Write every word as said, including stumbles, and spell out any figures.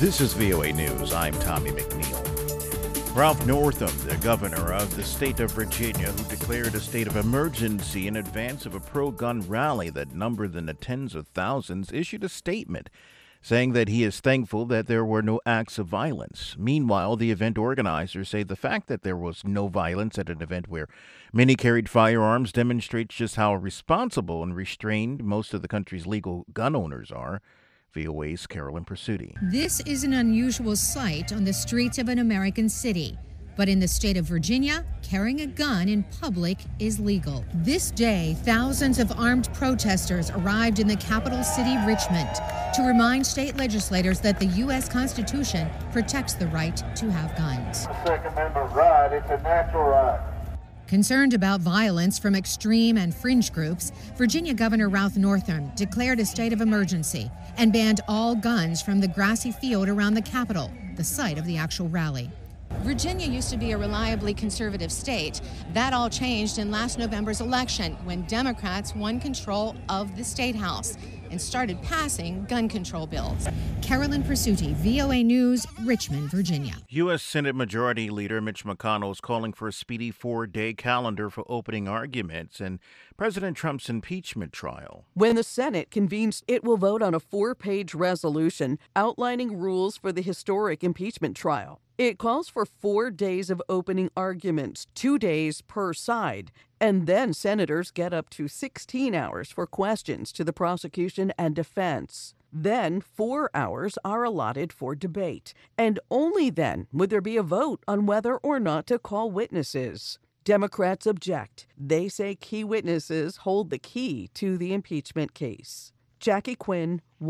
This is V O A News. I'm Tommy McNeil. Ralph Northam, the governor of the state of Virginia, who declared a state of emergency in advance of a pro-gun rally that numbered in the tens of thousands, issued a statement saying that he is thankful that there were no acts of violence. Meanwhile, the event organizers say the fact that there was no violence at an event where many carried firearms demonstrates just how responsible and restrained most of the country's legal gun owners are. V O A's Carolyn Pursuti. This is an unusual sight on the streets of an American city. But in the state of Virginia, carrying a gun in public is legal. This day, thousands of armed protesters arrived in the capital city, Richmond, to remind state legislators that the U S Constitution protects the right to have guns. The Second Amendment right, it's a natural right. Concerned about violence from extreme and fringe groups, Virginia Governor Ralph Northam declared a state of emergency and banned all guns from the grassy field around the Capitol, the site of the actual rally. Virginia used to be a reliably conservative state. That all changed in last November's election when Democrats won control of the State House and started passing gun control bills. Carolyn Pursuti, V O A News, Richmond, Virginia. U S. Senate Majority Leader Mitch McConnell is calling for a speedy four-day calendar for opening arguments in President Trump's impeachment trial. When the Senate convenes, it will vote on a four-page resolution outlining rules for the historic impeachment trial. It calls for four days of opening arguments, two days per side, and then senators get up to sixteen hours for questions to the prosecution and defense. Then four hours are allotted for debate, and only then would there be a vote on whether or not to call witnesses. Democrats object. They say key witnesses hold the key to the impeachment case. Jackie Quinn,